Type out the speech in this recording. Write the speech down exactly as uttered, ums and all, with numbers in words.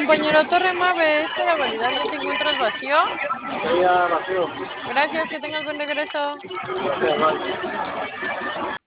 Compañero Torre Mave, es para validar, ¿ya te encuentras vacío? Ya vacío. Gracias, que tengas buen regreso. Gracias, bye.